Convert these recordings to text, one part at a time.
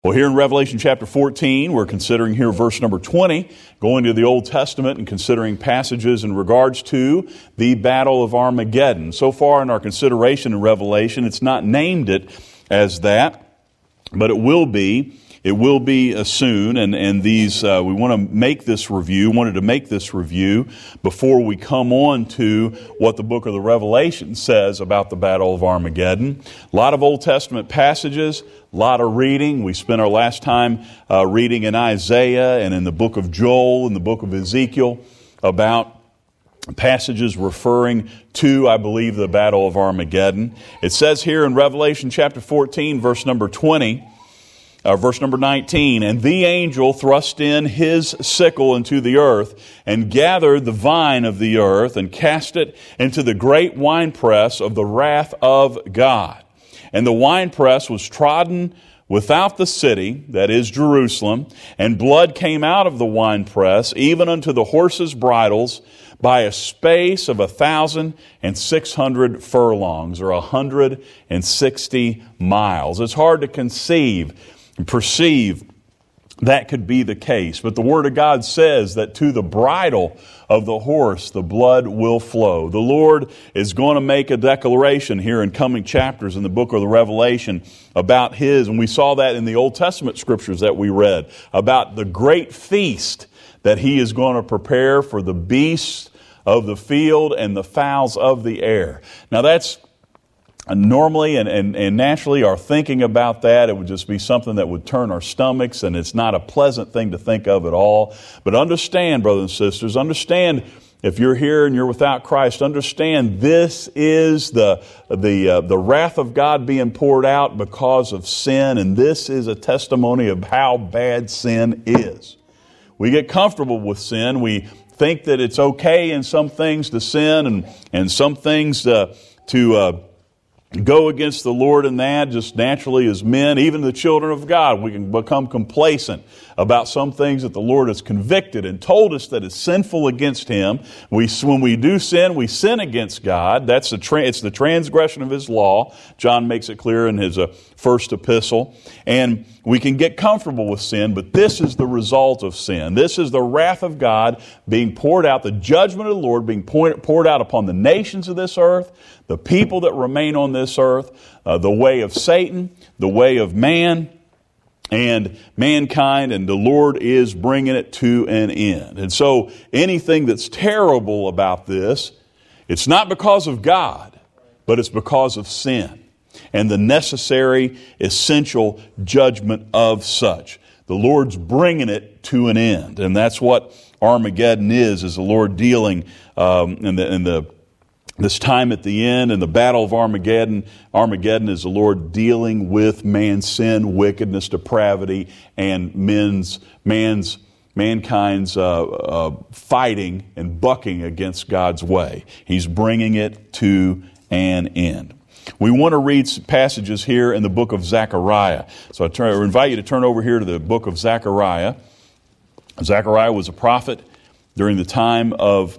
Well, here in Revelation chapter 14, we're considering here verse number 20, going to the Old Testament and considering passages in regards to the Battle of Armageddon. So far in our consideration in Revelation, it's not named it as that, but it will be. It will be soon, and these we want to make this review. Wanted to make this review before we come on to what the book of the Revelation says about the Battle of Armageddon. A lot of Old Testament passages, a lot of reading. We spent our last time reading in Isaiah and in the book of Joel and the book of Ezekiel about passages referring to, I believe, the Battle of Armageddon. It says here in Revelation chapter 14, verse number 20. Verse number 19, and the angel thrust in his sickle into the earth and gathered the vine of the earth and cast it into the great winepress of the wrath of God. And the winepress was trodden without the city, that is Jerusalem, and blood came out of the winepress, even unto the horses' bridles, by a space of 1,600 furlongs, or 160 miles. It's hard to conceive and perceive that could be the case. But the Word of God says that to the bridle of the horse, the blood will flow. The Lord is going to make a declaration here in coming chapters in the book of the Revelation about His, and we saw that in the Old Testament scriptures that we read, about the great feast that He is going to prepare for the beasts of the field and the fowls of the air. Now that's normally and naturally our thinking about that, it would just be something that would turn our stomachs, and it's not a pleasant thing to think of at all. But understand, brothers and sisters, understand, if you're here and you're without Christ, understand this is the wrath of God being poured out because of sin, and this is a testimony of how bad sin is. We get comfortable with sin. We think that it's okay in some things to sin and some things to go against the Lord in that, just naturally as men, even the children of God, we can become complacent about some things that the Lord has convicted and told us that is sinful against Him. When we do sin, we sin against God. It's the transgression of His law. John makes it clear in his first epistle. And we can get comfortable with sin, but this is the result of sin. This is the wrath of God being poured out, the judgment of the Lord being poured out upon the nations of this earth, the people that remain on this earth, the way of Satan, the way of man, and mankind, and the Lord is bringing it to an end. And so anything that's terrible about this, it's not because of God, but it's because of sin and the necessary, essential judgment of such. The Lord's bringing it to an end, and that's what Armageddon is the Lord dealing this time at the end, and the Battle of Armageddon. Armageddon is the Lord dealing with man's sin, wickedness, depravity, and mankind's fighting and bucking against God's way. He's bringing it to an end. We want to read some passages here in the book of Zechariah. So I invite you to turn over here to the book of Zechariah. Zechariah was a prophet during the time of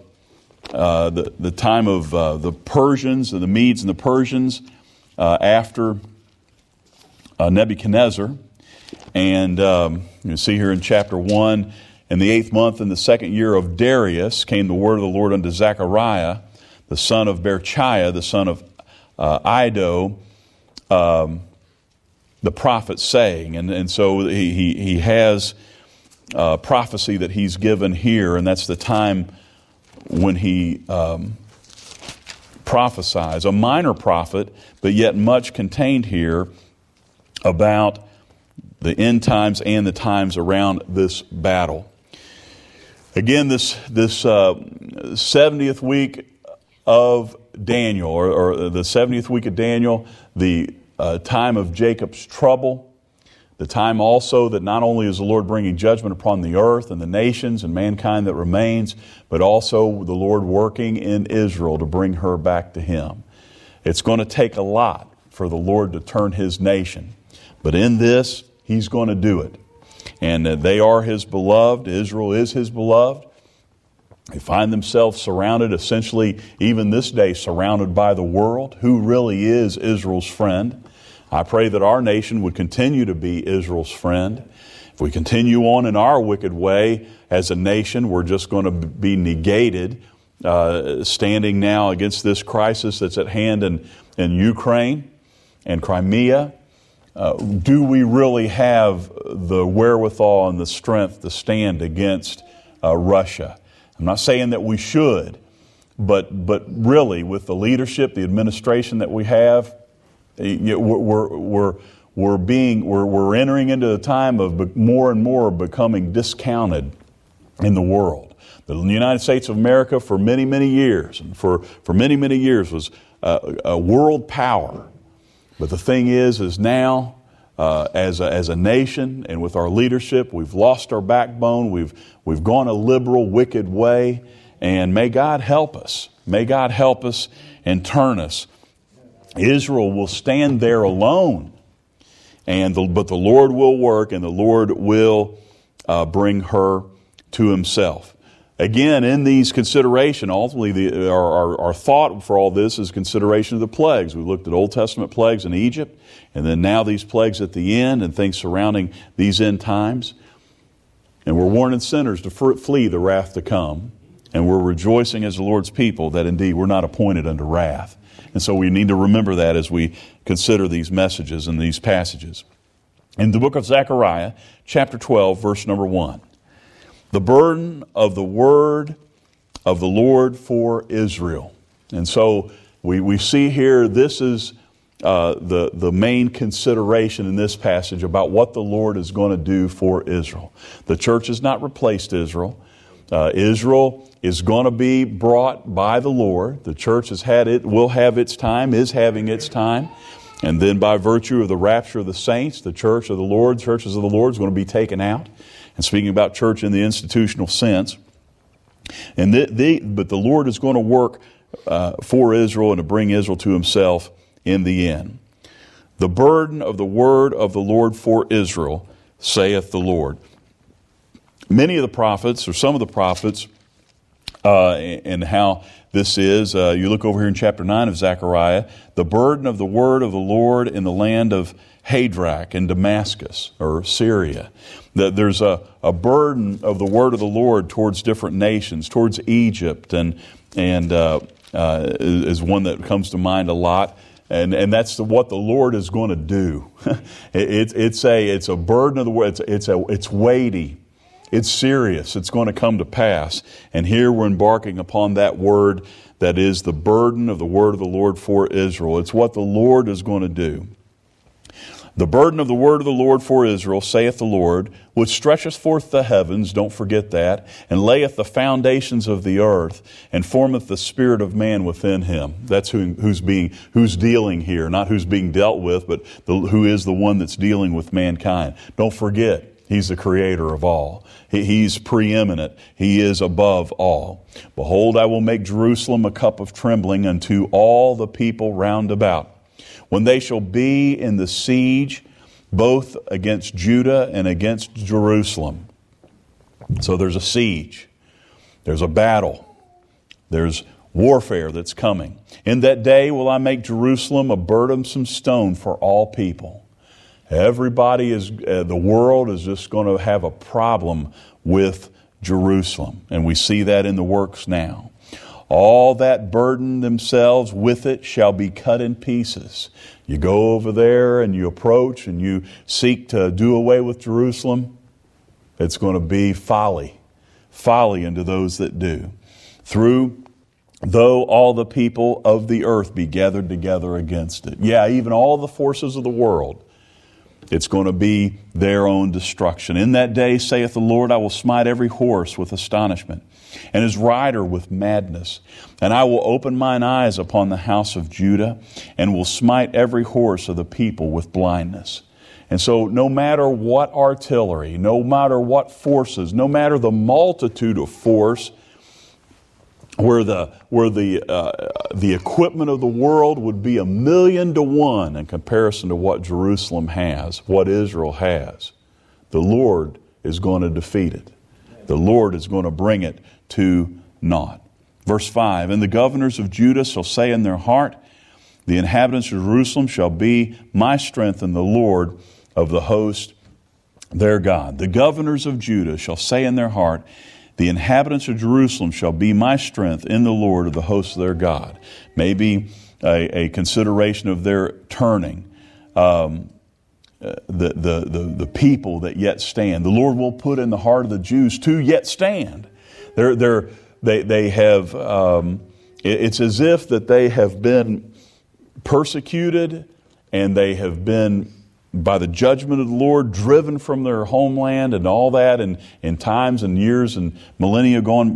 the Persians, and the Medes and the Persians after Nebuchadnezzar. And you see here in chapter 1, in the 8th month, in the 2nd year of Darius, came the word of the Lord unto Zechariah, the son of Berechiah, the son of Iddo, the prophet, saying. And so he has prophecy that he's given here, and that's the time when he prophesies, a minor prophet, but yet much contained here about the end times and the times around this battle. Again, this 70th week of Daniel, or the 70th week of Daniel, the time of Jacob's trouble, the time also that not only is the Lord bringing judgment upon the earth and the nations and mankind that remains, but also the Lord working in Israel to bring her back to Him. It's going to take a lot for the Lord to turn His nation, but in this, He's going to do it. And they are His beloved. Israel is His beloved. They find themselves surrounded, essentially, even this day, surrounded by the world. Who really is Israel's friend? I pray that our nation would continue to be Israel's friend. If we continue on in our wicked way as a nation, we're just going to be negated, standing now against this crisis that's at hand in Ukraine and Crimea. Do we really have the wherewithal and the strength to stand against Russia? I'm not saying that we should, but really with the leadership, the administration that we have, we're entering into a time of more and more becoming discounted in the world. The United States of America for many, many years, and for many, many years was a world power. But the thing is now, as a nation and with our leadership, we've lost our backbone. We've gone a liberal, wicked way, and may God help us. May God help us and turn us. Israel will stand there alone, but the Lord will work, and the Lord will bring her to Himself. Again, in these consideration, ultimately our thought for all this is consideration of the plagues. We looked at Old Testament plagues in Egypt, and then now these plagues at the end and things surrounding these end times. And we're warning sinners to flee the wrath to come. And we're rejoicing as the Lord's people that indeed we're not appointed unto wrath. And so we need to remember that as we consider these messages and these passages. In the book of Zechariah, chapter 12, verse number 1. The burden of the word of the Lord for Israel. And so we see here, this is the main consideration in this passage about what the Lord is going to do for Israel. The church has not replaced Israel. Israel is going to be brought by the Lord. The church will have its time, is having its time. And then by virtue of the rapture of the saints, the churches of the Lord is going to be taken out. And speaking about church in the institutional sense. But the Lord is going to work for Israel and to bring Israel to Himself in the end. The burden of the word of the Lord for Israel, saith the Lord. Many of the prophets, or some of the prophets, and how this is, you look over here in chapter 9 of Zechariah, the burden of the word of the Lord in the land of Hadrach and Damascus, or Syria. That there's a burden of the word of the Lord towards different nations, towards Egypt, and is one that comes to mind a lot. And that's what the Lord is going to do. It's a burden of the word. It's weighty. It's serious. It's going to come to pass. And here we're embarking upon that word that is the burden of the word of the Lord for Israel. It's what the Lord is going to do. The burden of the word of the Lord for Israel, saith the Lord, which stretcheth forth the heavens, don't forget that, and layeth the foundations of the earth, and formeth the spirit of man within him. That's who's dealing here, not who's being dealt with, but who is the one that's dealing with mankind. Don't forget, He's the creator of all. He's preeminent. He is above all. Behold, I will make Jerusalem a cup of trembling unto all the people round about, when they shall be in the siege, both against Judah and against Jerusalem. So there's a siege. There's a battle. There's warfare that's coming. In that day will I make Jerusalem a burdensome stone for all people. Everybody the world is just going to have a problem with Jerusalem. And we see that in the works now. All that burden themselves with it shall be cut in pieces. You go over there and you approach and you seek to do away with Jerusalem. It's going to be folly unto those that do. Though all the people of the earth be gathered together against it. Yeah, even all the forces of the world. It's going to be their own destruction. In that day, saith the Lord, I will smite every horse with astonishment, and his rider with madness. And I will open mine eyes upon the house of Judah, and will smite every horse of the people with blindness. And so no matter what artillery, no matter what forces, no matter the multitude of force, where the equipment of the world would be 1,000,000 to 1 in comparison to what Jerusalem has, what Israel has, the Lord is going to defeat it. The Lord is going to bring it to naught. Verse 5, and the governors of Judah shall say in their heart, The inhabitants of Jerusalem shall be my strength in the Lord of the host their God. The governors of Judah shall say in their heart, the inhabitants of Jerusalem shall be my strength in the Lord of the hosts of their God. Maybe a consideration of their turning. The people that yet stand. The Lord will put in the heart of the Jews to yet stand. They have. It's as if that they have been persecuted, and they have been, by the judgment of the Lord, driven from their homeland and all that, and in times and years and millennia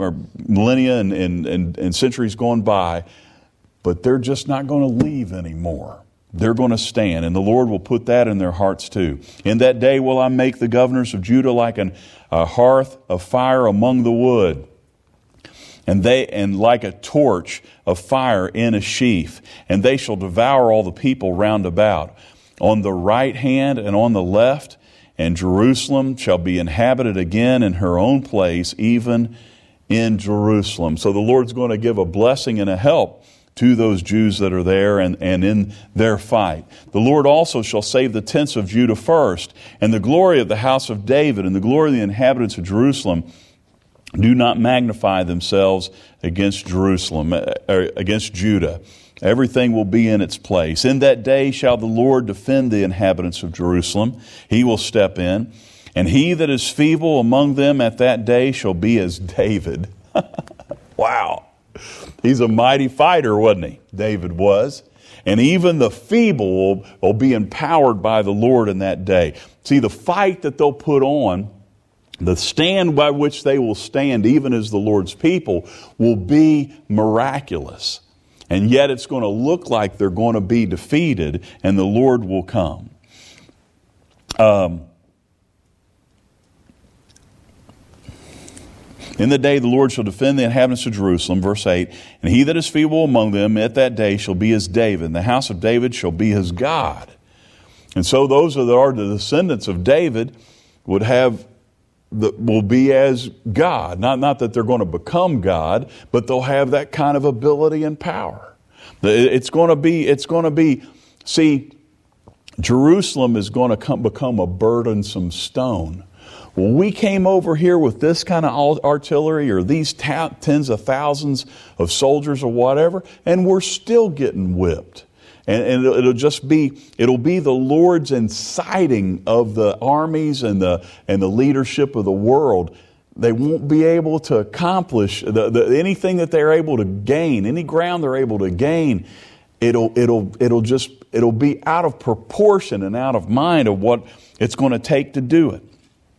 and centuries gone by. But they're just not going to leave anymore. They're going to stand, and the Lord will put that in their hearts too. In that day will I make the governors of Judah like a hearth of fire among the wood, and like a torch of fire in a sheaf, and they shall devour all the people round about, on the right hand and on the left, and Jerusalem shall be inhabited again in her own place, even in Jerusalem. So the Lord's going to give a blessing and a help to those Jews that are there and in their fight. The Lord also shall save the tents of Judah first, and the glory of the house of David, and the glory of the inhabitants of Jerusalem do not magnify themselves against Jerusalem, against Judah. Everything will be in its place. In that day shall the Lord defend the inhabitants of Jerusalem. He will step in, and he that is feeble among them at that day shall be as David. Wow. He's a mighty fighter, wasn't he? David was. And even the feeble will be empowered by the Lord in that day. See, the fight that they'll put on, the stand by which they will stand, even as the Lord's people, will be miraculous. And yet it's going to look like they're going to be defeated, and the Lord will come. In the day the Lord shall defend the inhabitants of Jerusalem, verse 8, and he that is feeble among them at that day shall be as David, and the house of David shall be his God. And so those that are the descendants of David will be as God. Not that they're going to become God, but they'll have that kind of ability and power. It's going to be, see, Jerusalem is going to become a burdensome stone. Well, we came over here with this kind of artillery or these tens of thousands of soldiers or whatever, and we're still getting whipped. And it'll be the Lord's inciting of the armies and the leadership of the world. They won't be able to accomplish anything that they're able to gain, any ground they're able to gain. It'll be out of proportion and out of mind of what it's going to take to do it.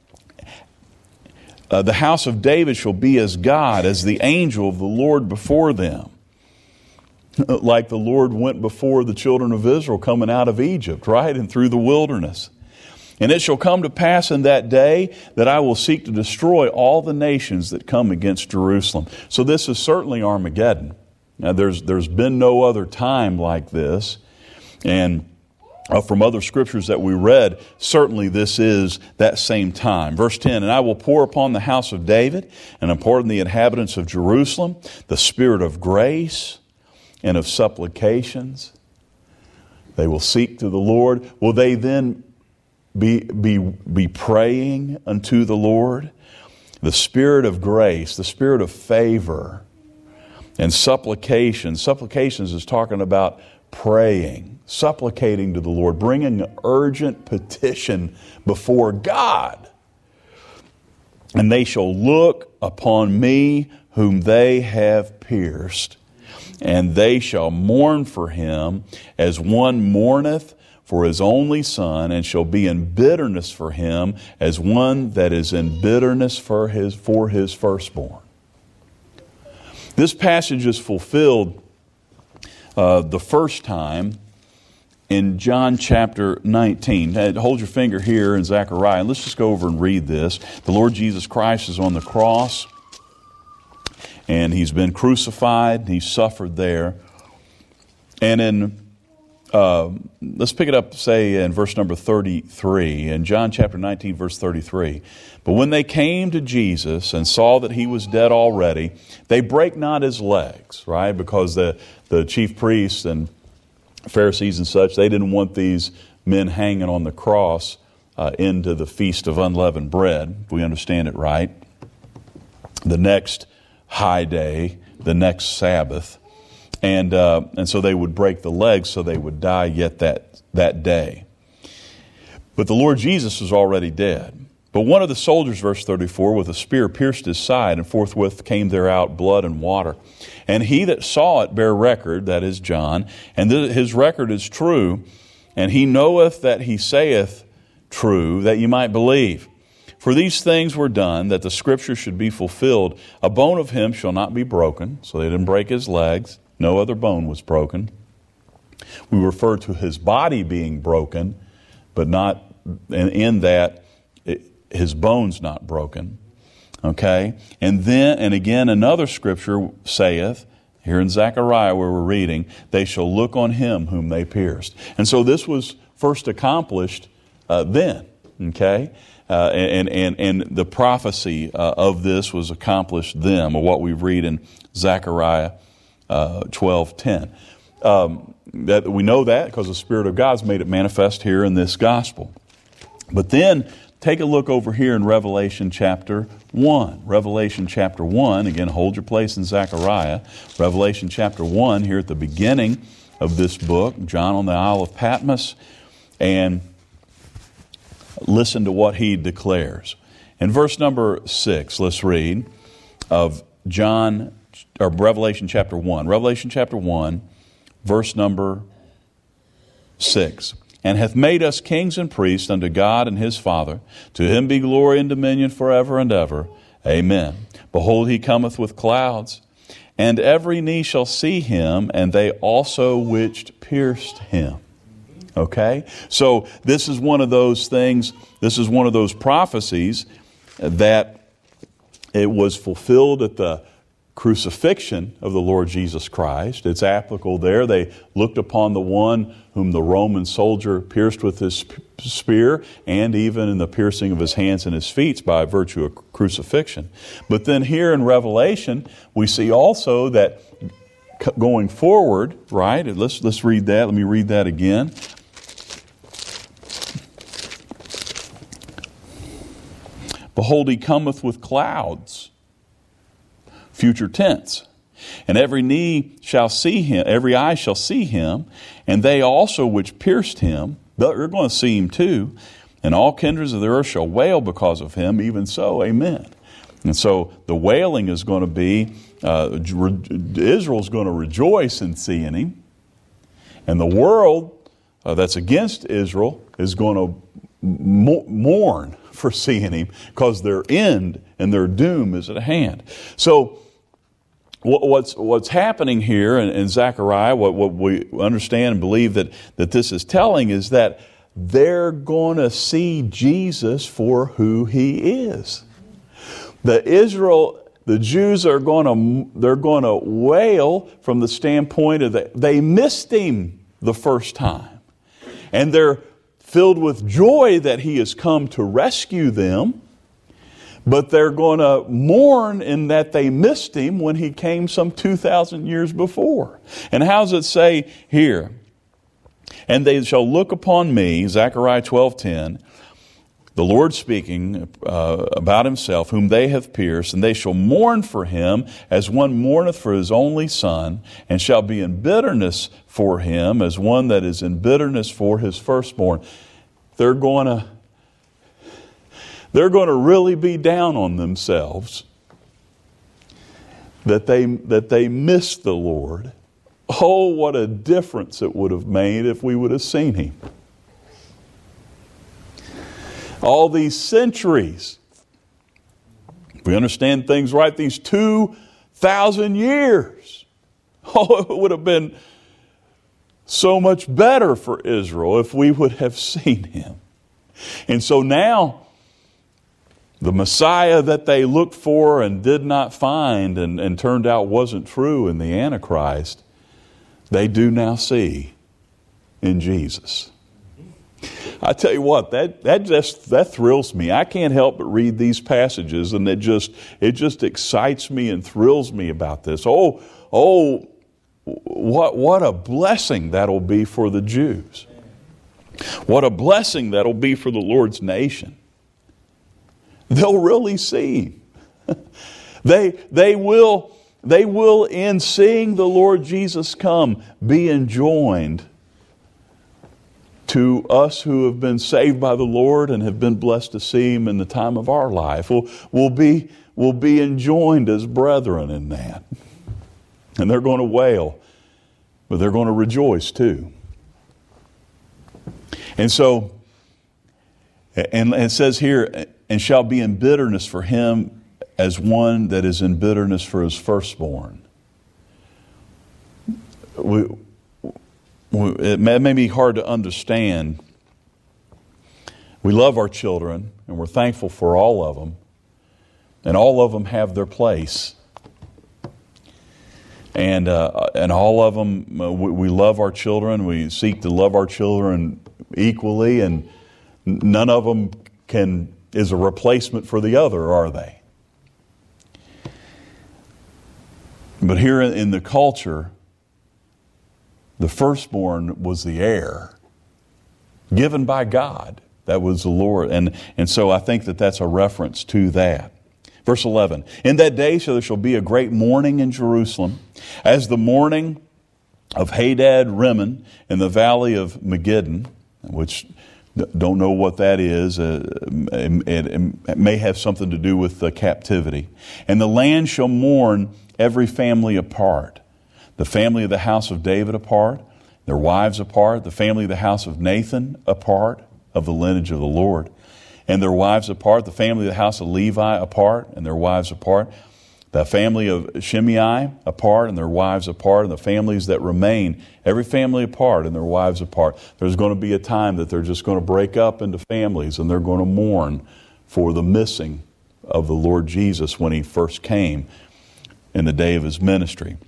The house of David shall be as God, as the angel of the Lord before them. Like the Lord went before the children of Israel coming out of Egypt, right? And through the wilderness. And it shall come to pass in that day that I will seek to destroy all the nations that come against Jerusalem. So this is certainly Armageddon. Now there's been no other time like this. And from other scriptures that we read, certainly this is that same time. Verse 10, and I will pour upon the house of David and upon the inhabitants of Jerusalem the spirit of grace and of supplications. They will seek to the Lord. Will they then be praying unto the Lord? The spirit of grace, the spirit of favor, and supplications. Supplications is talking about praying, supplicating to the Lord, bringing an urgent petition before God. And they shall look upon me whom they have pierced, and they shall mourn for him as one mourneth for his only son, and shall be in bitterness for him as one that is in bitterness for his firstborn. This passage is fulfilled the first time in John chapter 19. Hold your finger here in Zechariah, and let's just go over and read this. The Lord Jesus Christ is on the cross, and He's been crucified. He suffered there. And let's pick it up, say, in verse number 33, in John chapter 19, verse 33. But when they came to Jesus and saw that He was dead already, they brake not His legs, right? Because the chief priests and Pharisees and such, they didn't want these men hanging on the cross into the Feast of Unleavened Bread, if we understand it right. The next high day, the next Sabbath. And so they would break the legs so they would die yet that day. But the Lord Jesus was already dead. But one of the soldiers, verse 34, with a spear pierced his side, and forthwith came there out blood and water. And he that saw it bare record, that is John, and his record is true, and he knoweth that he saith true, that you might believe. For these things were done, that the Scripture should be fulfilled. A bone of him shall not be broken. So they didn't break his legs. No other bone was broken. We refer to his body being broken, but not in that his bones not broken. Okay? And again another Scripture saith, here in Zechariah where we're reading, they shall look on him whom they pierced. And so this was first accomplished then. Okay? And the prophecy of this was accomplished then, or what we read in Zechariah 12:10. That we know that because the Spirit of God's made it manifest here in this gospel. But then take a look over here in Revelation chapter 1. Revelation chapter 1, again, hold your place in Zechariah. Revelation chapter 1, here at the beginning of this book, John on the Isle of Patmos, and listen to what he declares. In verse number 6, let's read of Revelation chapter 1. Revelation chapter 1, verse number 6. And hath made us kings and priests unto God and his Father. To him be glory and dominion forever and ever. Amen. Behold, he cometh with clouds, and every knee shall see him, and they also which pierced him. Okay? So this is one of those things, this is one of those prophecies that it was fulfilled at the crucifixion of the Lord Jesus Christ. It's applicable there. They looked upon the one whom the Roman soldier pierced with his spear, and even in the piercing of his hands and his feet by virtue of crucifixion. But then here in Revelation, we see also that going forward, right? Let's read that. Let me read that again. Behold, he cometh with clouds. Future tense. And every knee shall see him, every eye shall see him, and they also which pierced him, they're going to see him too, and all kindreds of the earth shall wail because of him, even so, amen. And so the wailing is going to be, Israel's going to rejoice in seeing him, and the world that's against Israel is going to mourn for seeing him, because their end and their doom is at hand. So what's happening here in Zechariah, what we understand and believe that this is telling, is that they're going to see Jesus for who he is. The Jews are going to wail from the standpoint of that they missed him the first time, and they're filled with joy that he has come to rescue them. But they're going to mourn in that they missed him when he came some 2,000 years before. And how does it say here? And they shall look upon me, Zechariah 12:10, the Lord speaking about himself, whom they have pierced, and they shall mourn for him as one mourneth for his only son, and shall be in bitterness for him as one that is in bitterness for his firstborn. They're going to really be down on themselves that they missed the Lord. Oh, what a difference it would have made if we would have seen him. All these centuries, if we understand things right, these 2,000 years, oh, it would have been so much better for Israel if we would have seen him. And so now, the Messiah that they looked for and did not find and turned out wasn't true in the Antichrist, they do now see in Jesus. I tell you what, that thrills me. I can't help but read these passages, and it just excites me and thrills me about this. Oh, what a blessing that'll be for the Jews. What a blessing that'll be for the Lord's nation. They'll really see. They will, in seeing the Lord Jesus come, be enjoined to us who have been saved by the Lord and have been blessed to see Him in the time of our life. We'll be enjoined as brethren in that. And they're going to wail, but they're going to rejoice too. And so, and it says here, and shall be in bitterness for him as one that is in bitterness for his firstborn. It may be hard to understand. We love our children, and we're thankful for all of them. And all of them have their place. And all of them, we love our children. We seek to love our children equally, and none of them is a replacement for the other, are they? But here in the culture, the firstborn was the heir, given by God. That was the Lord. And so I think that's a reference to that. Verse 11, in that day there shall be a great mourning in Jerusalem, as the mourning of Hadad Rimmon in the valley of Megiddon, which don't know what that is. It may have something to do with the captivity. And the land shall mourn every family apart. The family of the house of David apart, their wives apart, the family of the house of Nathan apart, of the lineage of the Lord, and their wives apart, the family of the house of Levi apart, and their wives apart, the family of Shimei apart, and their wives apart, and the families that remain, every family apart, and their wives apart. There's going to be a time that they're just going to break up into families, and they're going to mourn for the missing of the Lord Jesus when He first came in the day of His ministry.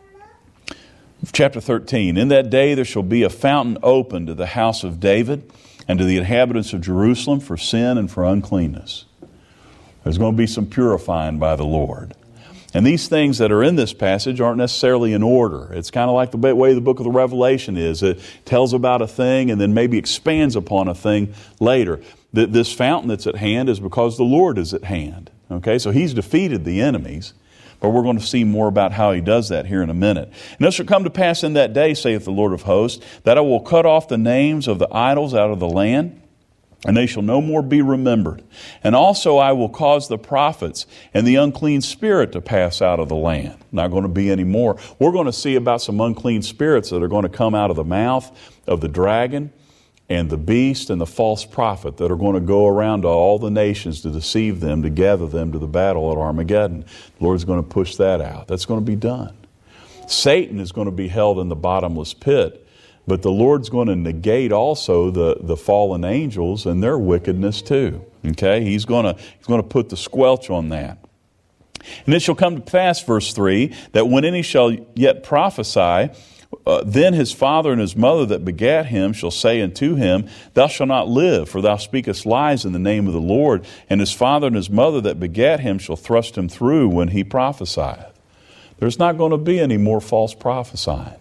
Chapter 13, in that day there shall be a fountain opened to the house of David and to the inhabitants of Jerusalem for sin and for uncleanness. There's going to be some purifying by the Lord. And these things that are in this passage aren't necessarily in order. It's kind of like the way the book of the Revelation is. It tells about a thing and then maybe expands upon a thing later. This fountain that's at hand is because the Lord is at hand. Okay, so He's defeated the enemies. But we're going to see more about how He does that here in a minute. And it shall come to pass in that day, saith the Lord of hosts, that I will cut off the names of the idols out of the land, and they shall no more be remembered. And also I will cause the prophets and the unclean spirit to pass out of the land. Not going to be any more. We're going to see about some unclean spirits that are going to come out of the mouth of the dragon and the beast and the false prophet that are going to go around to all the nations to deceive them, to gather them to the battle at Armageddon. The Lord's going to push that out. That's going to be done. Satan is going to be held in the bottomless pit, but the Lord's going to negate also the fallen angels and their wickedness too. Okay? He's going to put the squelch on that. And it shall come to pass, verse 3, that when any shall yet prophesy, then his father and his mother that begat him shall say unto him, Thou shalt not live, for thou speakest lies in the name of the Lord. And his father and his mother that begat him shall thrust him through when he prophesieth. There's not going to be any more false prophesying.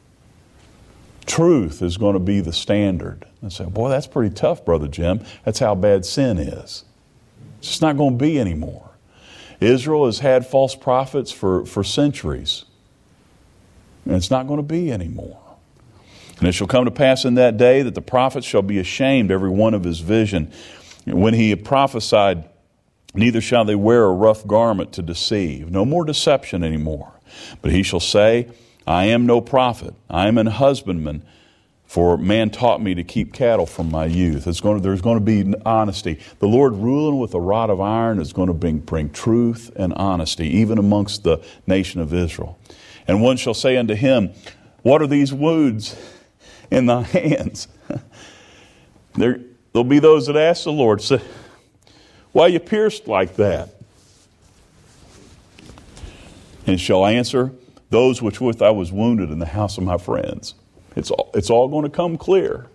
Truth is going to be the standard. I say, boy, that's pretty tough, Brother Jim. That's how bad sin is. It's just not going to be anymore. Israel has had false prophets for centuries. And it's not going to be anymore. And it shall come to pass in that day that the prophets shall be ashamed, every one of his vision. When he had prophesied, neither shall they wear a rough garment to deceive. No more deception anymore. But he shall say, I am no prophet. I am an husbandman, for man taught me to keep cattle from my youth. There's going to be honesty. The Lord ruling with a rod of iron is going to bring truth and honesty, even amongst the nation of Israel. And one shall say unto him, What are these wounds in thy hands? There'll be those that ask the Lord, say, Why are you pierced like that? And shall answer, Those which with I was wounded in the house of my friends. It's all going to come clear.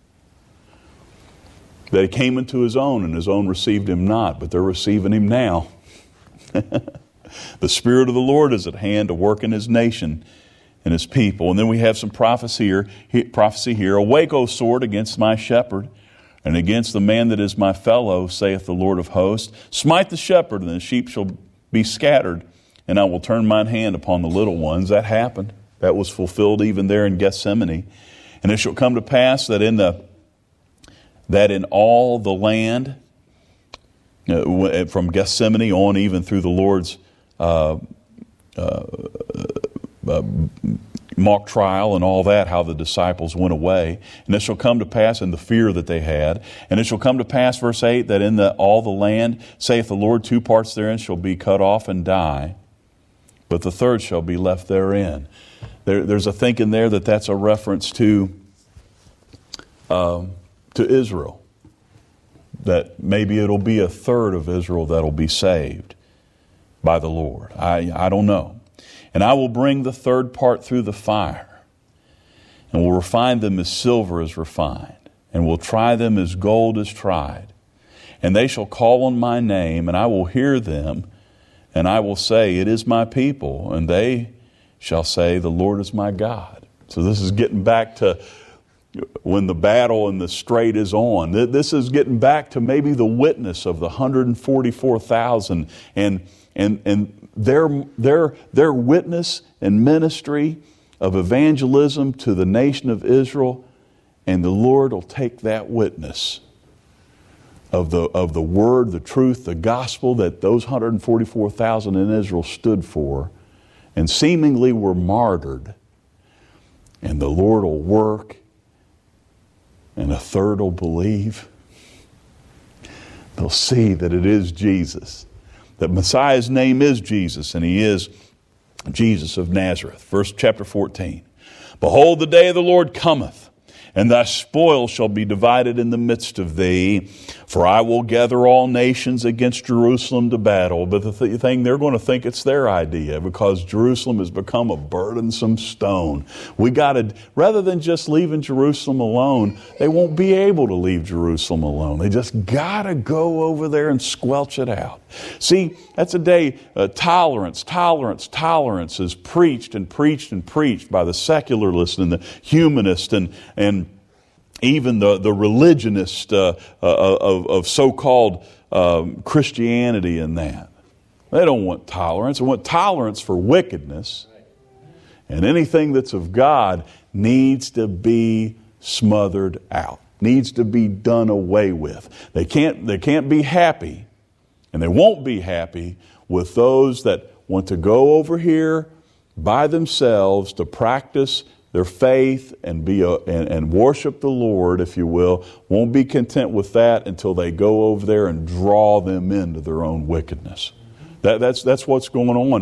That he came into his own, and his own received him not, but they're receiving him now. The Spirit of the Lord is at hand to work in His nation and his people. And then we have some prophecy here. Awake, O sword, against my shepherd, and against the man that is my fellow, saith the Lord of hosts. Smite the shepherd, and the sheep shall be scattered, and I will turn mine hand upon the little ones. That happened. That was fulfilled even there in Gethsemane. And it shall come to pass that in all the land, from Gethsemane on even through the Lord's mock trial and all that, how the disciples went away. And it shall come to pass in the fear that they had. And it shall come to pass, verse 8, that in all the land, saith the Lord, 2 parts therein shall be cut off and die, but the third shall be left therein. There's a thinking there that that's a reference to Israel. That maybe it'll be a third of Israel that'll be saved by the Lord. I don't know. And I will bring the third part through the fire, and will refine them as silver is refined, and will try them as gold is tried. And they shall call on my name, and I will hear them, and I will say, it is my people. And they shall say, the Lord is my God. So this is getting back to when the battle and the strait is on. This is getting back to maybe the witness of the 144,000 and their witness and ministry of evangelism to the nation of Israel, and the Lord will take that witness of the word, the truth, the gospel that those 144,000 in Israel stood for and seemingly were martyred, and the Lord will work, and a third will believe. They'll see that it is Jesus, that Messiah's name is Jesus, and he is Jesus of Nazareth. Verse chapter 14. Behold, the day of the Lord cometh, and thy spoil shall be divided in the midst of thee. For I will gather all nations against Jerusalem to battle. But the thing, they're going to think it's their idea, because Jerusalem has become a burdensome stone. We got to, rather than just leaving Jerusalem alone, they won't be able to leave Jerusalem alone. They just got to go over there and squelch it out. See, that's a day, tolerance is preached and preached and preached by the secularists and the humanists and even the religionists of so-called Christianity and that. They don't want tolerance. They want tolerance for wickedness. And anything that's of God needs to be smothered out, needs to be done away with. They can't be happy, and they won't be happy with those that want to go over here by themselves to practice their faith and and worship the Lord, if you will. Won't be content with that until they go over there and draw them into their own wickedness. That's what's going on.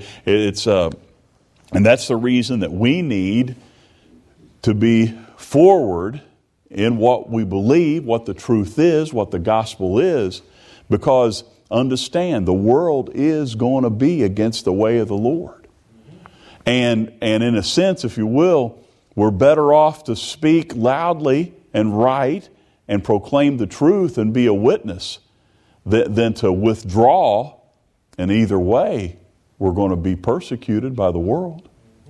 And that's the reason that we need to be forward in what we believe, what the truth is, what the gospel is, because understand, the world is going to be against the way of the Lord. And in a sense, if you will, we're better off to speak loudly and right and proclaim the truth and be a witness than to withdraw. And either way, we're going to be persecuted by the world.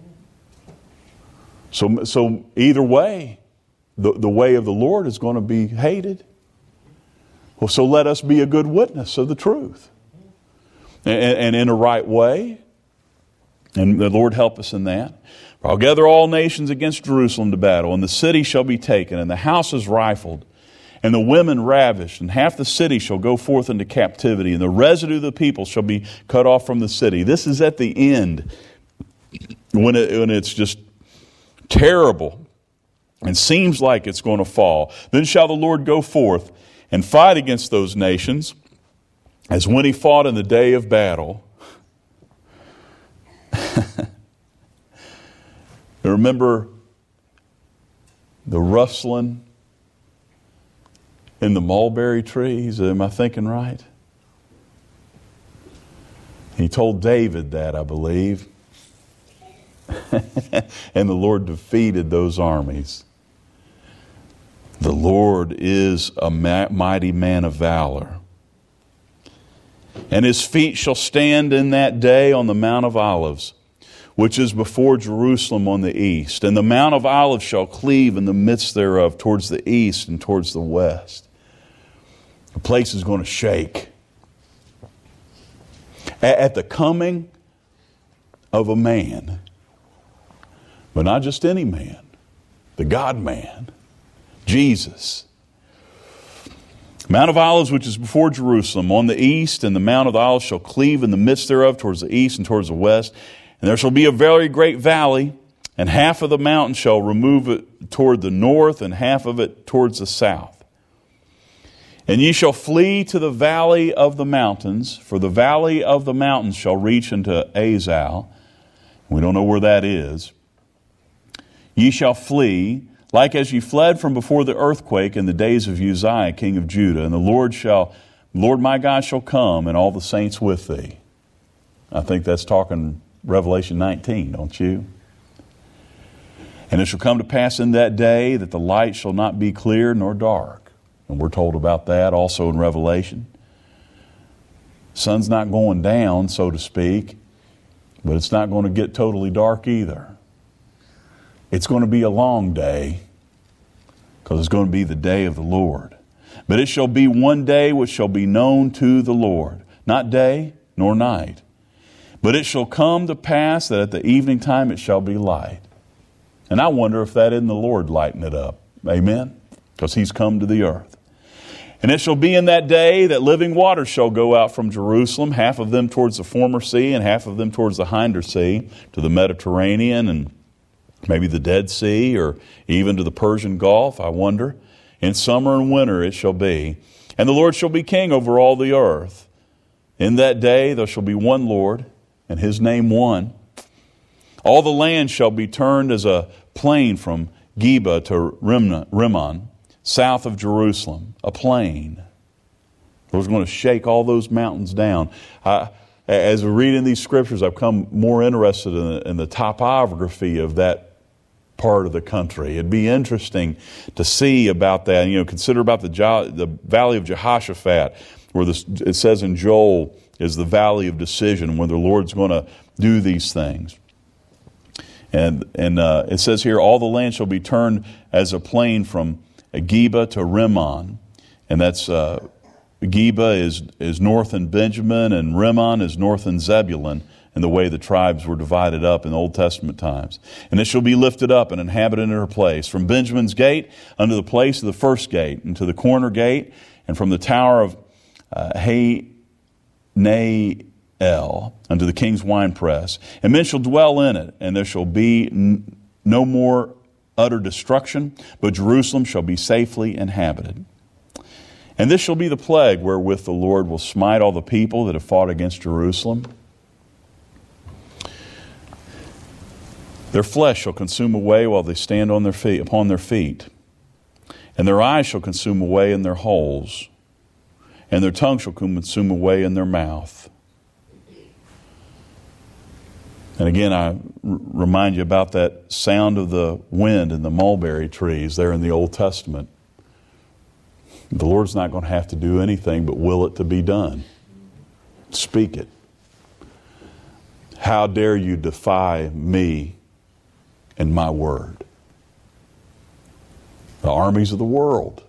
So either way, the way of the Lord is going to be hated. Well, so let us be a good witness of the truth. And in a right way. And the Lord help us in that. For I'll gather all nations against Jerusalem to battle, and the city shall be taken, and the houses rifled, and the women ravished, and half the city shall go forth into captivity, and the residue of the people shall be cut off from the city. This is at the end, when it's just terrible and seems like it's going to fall. Then shall the Lord go forth and fight against those nations, as when he fought in the day of battle. Remember the rustling in the mulberry trees? Am I thinking right? He told David that, I believe. And the Lord defeated those armies. The Lord is a mighty man of valor. And his feet shall stand in that day on the Mount of Olives, which is before Jerusalem on the east. And the Mount of Olives shall cleave in the midst thereof towards the east and towards the west. The place is going to shake. At the coming of a man, but not just any man, the God-man, Jesus. Mount of Olives, which is before Jerusalem, on the east, and the Mount of Olives shall cleave in the midst thereof towards the east and towards the west. And there shall be a very great valley, and half of the mountain shall remove it toward the north, and half of it towards the south. And ye shall flee to the valley of the mountains, for the valley of the mountains shall reach unto Azal. We don't know where that is. Ye shall flee, like as ye fled from before the earthquake in the days of Uzziah, king of Judah. And the Lord my God shall come, and all the saints with thee. I think that's talking Revelation 19, don't you? And it shall come to pass in that day that the light shall not be clear nor dark. And we're told about that also in Revelation. Sun's not going down, so to speak, but it's not going to get totally dark either. It's going to be a long day, because it's going to be the day of the Lord. But it shall be one day which shall be known to the Lord, not day nor night. But it shall come to pass that at the evening time it shall be light. And I wonder if that isn't the Lord lighting it up. Amen? Because He's come to the earth. And it shall be in that day that living waters shall go out from Jerusalem, half of them towards the former sea, and half of them towards the hinder sea, to the Mediterranean, and maybe the Dead Sea, or even to the Persian Gulf, I wonder. In summer and winter it shall be. And the Lord shall be king over all the earth. In that day there shall be one Lord, and His name one. All the land shall be turned as a plain from Geba to Rimmon, south of Jerusalem, a plain. The Lord's going to shake all those mountains down. As we read in these scriptures, I've become more interested in the topography of that part of the country. It'd be interesting to see about that. Consider about the valley of Jehoshaphat, where it says in Joel is the valley of decision, when the Lord's going to do these things. And it says here, all the land shall be turned as a plain from Geba to Rimmon. And that's Geba is north in Benjamin, and Rimmon is north in Zebulun, and the way the tribes were divided up in the Old Testament times. And it shall be lifted up and inhabited in her place, from Benjamin's gate unto the place of the first gate, and to the corner gate, and from the tower of Nael unto the king's winepress. And men shall dwell in it, and there shall be no more utter destruction, but Jerusalem shall be safely inhabited. And this shall be the plague wherewith the Lord will smite all the people that have fought against Jerusalem. Their flesh shall consume away while they stand on their feet, upon their feet, and their eyes shall consume away in their holes, and their tongue shall consume away in their mouth. And again, I remind you about that sound of the wind in the mulberry trees there in the Old Testament. The Lord's not going to have to do anything but will it to be done. Speak it. How dare you defy me and my word? The armies of the world.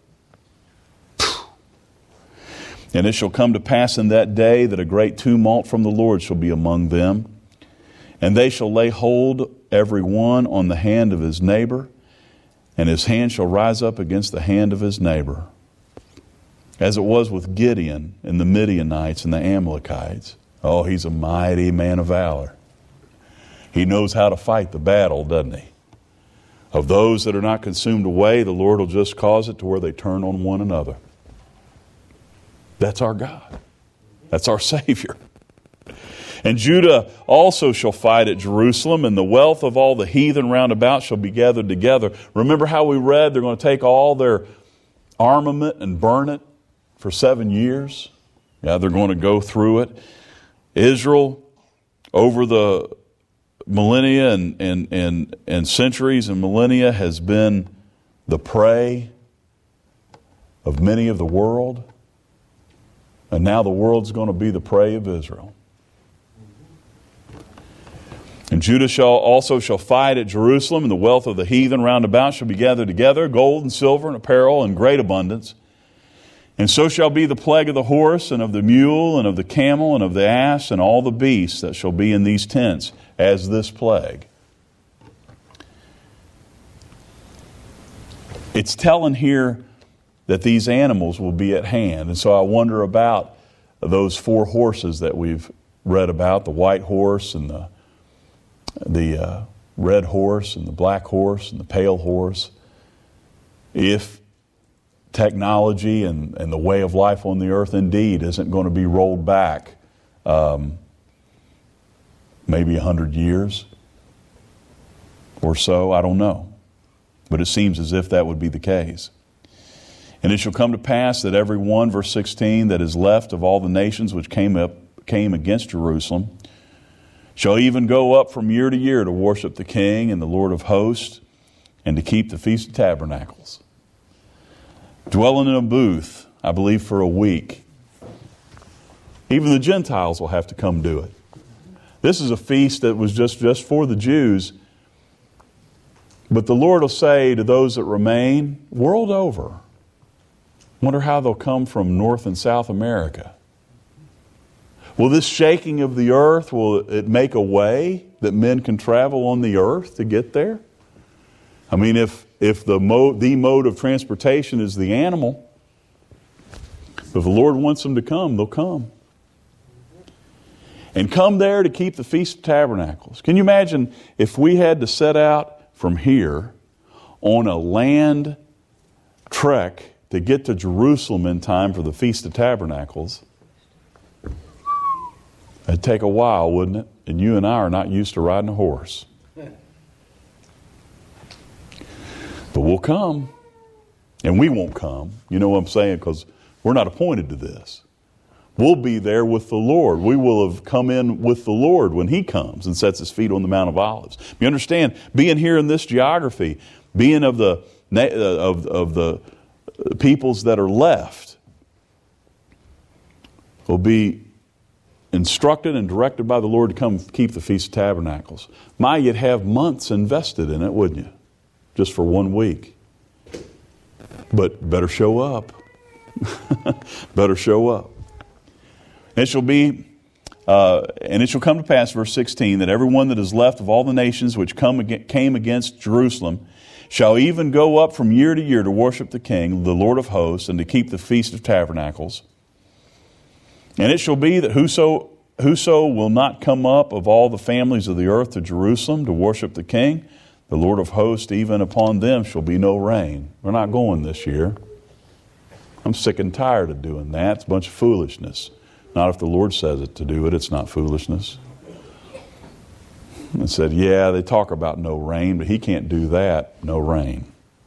And it shall come to pass in that day that a great tumult from the Lord shall be among them. And they shall lay hold every one on the hand of his neighbor, and his hand shall rise up against the hand of his neighbor. As it was with Gideon and the Midianites and the Amalekites. Oh, he's a mighty man of valor. He knows how to fight the battle, doesn't he? Of those that are not consumed away, the Lord will just cause it to where they turn on one another. That's our God. That's our Savior. And Judah also shall fight at Jerusalem, and the wealth of all the heathen round about shall be gathered together. Remember how we read they're going to take all their armament and burn it for 7 years? Yeah, they're going to go through it. Israel, over the millennia and centuries and millennia, has been the prey of many of the world. And now the world's going to be the prey of Israel. And Judah shall fight at Jerusalem, and the wealth of the heathen round about shall be gathered together, gold and silver and apparel in great abundance. And so shall be the plague of the horse, and of the mule, and of the camel, and of the ass, and all the beasts that shall be in these tents, as this plague. It's telling here that these animals will be at hand. And so I wonder about those 4 horses that we've read about, the white horse and the red horse and the black horse and the pale horse. If technology and the way of life on the earth indeed isn't going to be rolled back maybe 100 years or so, I don't know. But it seems as if that would be the case. And it shall come to pass that every one, verse 16, that is left of all the nations which came against Jerusalem shall even go up from year to year to worship the King and the Lord of hosts, and to keep the Feast of Tabernacles. Dwelling in a booth, I believe, for a week. Even the Gentiles will have to come do it. This is a feast that was just for the Jews. But the Lord will say to those that remain, world over, wonder how they'll come from North and South America. Will this shaking of the earth, will it make a way that men can travel on the earth to get there? I mean, if the mode of transportation is the animal, if the Lord wants them to come, they'll come. And come there to keep the Feast of Tabernacles. Can you imagine if we had to set out from here on a land trek to get to Jerusalem in time for the Feast of Tabernacles? It'd take a while, wouldn't it? And you and I are not used to riding a horse. But we'll come. And we won't come. You know what I'm saying? Because we're not appointed to this. We'll be there with the Lord. We will have come in with the Lord when He comes and sets His feet on the Mount of Olives. You understand, being here in this geography, being of the peoples that are left, will be instructed and directed by the Lord to come keep the Feast of Tabernacles. You'd have months invested in it, wouldn't you? Just for 1 week. But better show up. Better show up. And it shall come to pass, verse 16, that every one that is left of all the nations which came against Jerusalem shall even go up from year to year to worship the King, the Lord of hosts, and to keep the Feast of Tabernacles. And it shall be that whoso will not come up of all the families of the earth to Jerusalem to worship the King, the Lord of hosts, even upon them shall be no rain. We're not going this year. I'm sick and tired of doing that. It's a bunch of foolishness. Not if the Lord says it to do it, it's not foolishness. And said, yeah, they talk about no rain, but He can't do that. No rain.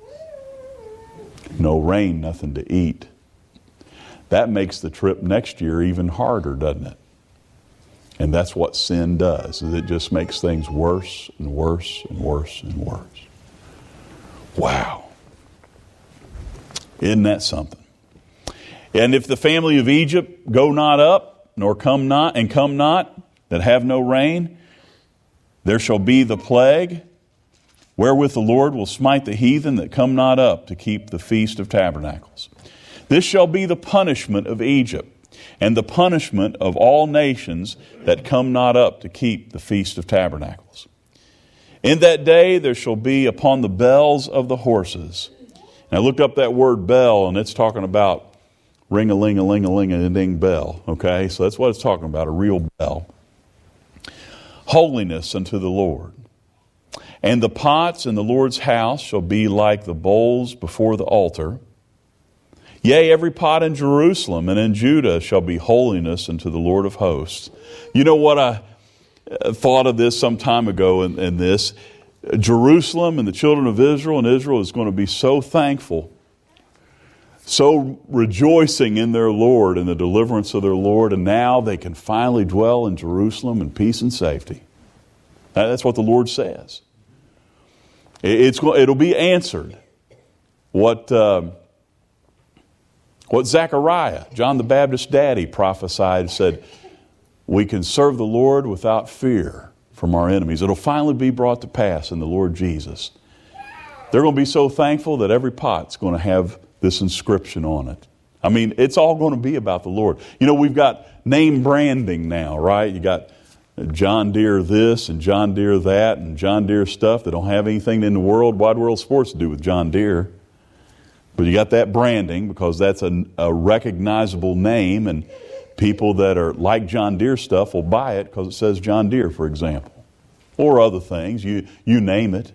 No rain, nothing to eat. That makes the trip next year even harder, doesn't it? And that's what sin does, is it just makes things worse and worse and worse and worse. Wow. Isn't that something? And if the family of Egypt go not up, nor come not, that have no rain, there shall be the plague, wherewith the Lord will smite the heathen that come not up to keep the Feast of Tabernacles. This shall be the punishment of Egypt, and the punishment of all nations that come not up to keep the Feast of Tabernacles. In that day there shall be upon the bells of the horses. And I looked up that word bell, and it's talking about ring-a-ling-a-ling-a-ling-a-ding bell. Okay, so that's what it's talking about, a real bell. Holiness unto the Lord. And the pots in the Lord's house shall be like the bowls before the altar. Yea, every pot in Jerusalem and in Judah shall be holiness unto the Lord of hosts. You know what I thought of this some time ago in this? Jerusalem and the children of Israel, and Israel is going to be so thankful, so rejoicing in their Lord and the deliverance of their Lord, and now they can finally dwell in Jerusalem in peace and safety. That's what the Lord says. It'll be answered. What Zechariah, John the Baptist's daddy, prophesied, said, we can serve the Lord without fear from our enemies. It'll finally be brought to pass in the Lord Jesus. They're going to be so thankful that every pot's going to have this inscription on it. I mean, it's all going to be about the Lord. You know, we've got name branding now, right? You got John Deere this and John Deere that and John Deere stuff that don't have anything in the wide world sports to do with John Deere. But you got that branding because that's a recognizable name, and people that are like John Deere stuff will buy it because it says John Deere, for example. Or other things, you name it.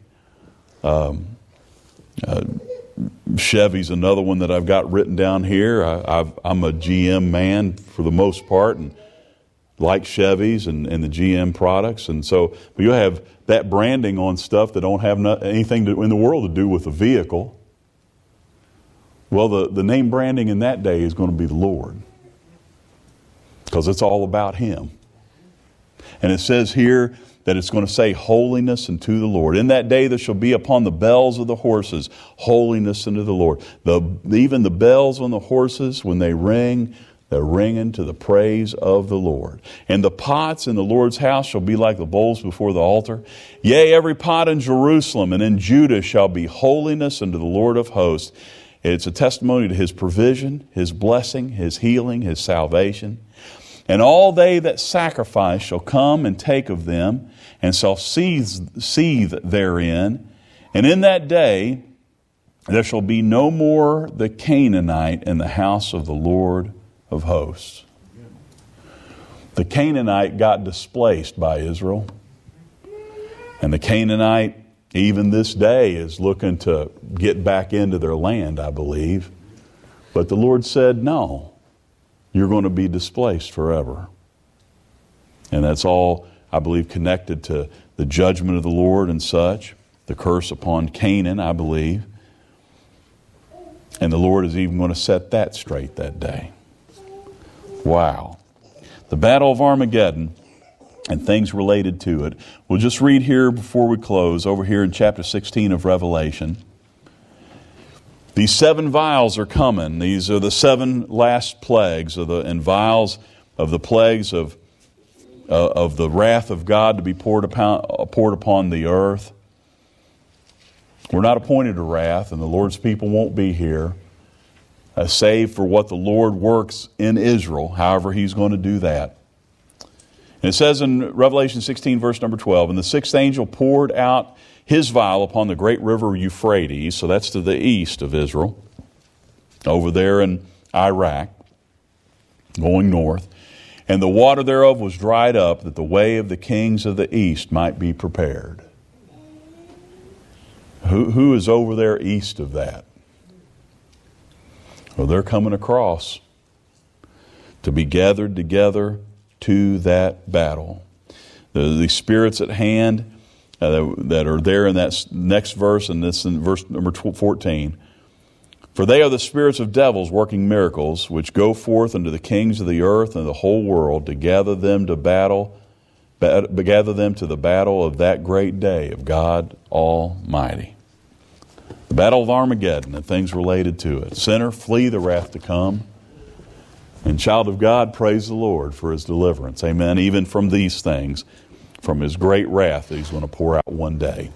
Chevy's another one that I've got written down here. I'm a GM man for the most part, and like Chevy's and the GM products. And so you have that branding on stuff that don't have anything in the world to do with the vehicle. Well, the name branding in that day is going to be the Lord, because it's all about Him. And it says here that it's going to say holiness unto the Lord. In that day there shall be upon the bells of the horses holiness unto the Lord. Even the bells on the horses, when they ring, they're ringing to the praise of the Lord. And the pots in the Lord's house shall be like the bowls before the altar. Yea, every pot in Jerusalem and in Judah shall be holiness unto the Lord of hosts. It's a testimony to His provision, His blessing, His healing, His salvation. And all they that sacrifice shall come and take of them, and shall seethe therein. And in that day there shall be no more the Canaanite in the house of the Lord of hosts. The Canaanite got displaced by Israel. And the Canaanite, even this day, is looking to get back into their land, I believe. But the Lord said, no, you're going to be displaced forever. And that's all, I believe, connected to the judgment of the Lord and such, the curse upon Canaan, I believe. And the Lord is even going to set that straight that day. Wow. The Battle of Armageddon and things related to it. We'll just read here before we close, over here in chapter 16 of Revelation. These 7 vials are coming. These are the 7 last plagues, and vials of the plagues of the wrath of God to be poured upon the earth. We're not appointed to wrath, and the Lord's people won't be here, save for what the Lord works in Israel, however He's going to do that. And it says in Revelation 16, verse number 12, and the 6th angel poured out his vial upon the great river Euphrates, so that's to the east of Israel, over there in Iraq, going north. And the water thereof was dried up, that the way of the kings of the east might be prepared. Who is over there east of that? Well, they're coming across to be gathered together to that battle. The spirits at hand that are there in that next verse, and this in verse number 14. For they are the spirits of devils working miracles, which go forth unto the kings of the earth and the whole world to gather them to battle, gather them to the battle of that great day of God Almighty. The battle of Armageddon and things related to it. Sinner, flee the wrath to come. And child of God, praise the Lord for His deliverance. Amen. Even from these things, from His great wrath that He's going to pour out one day.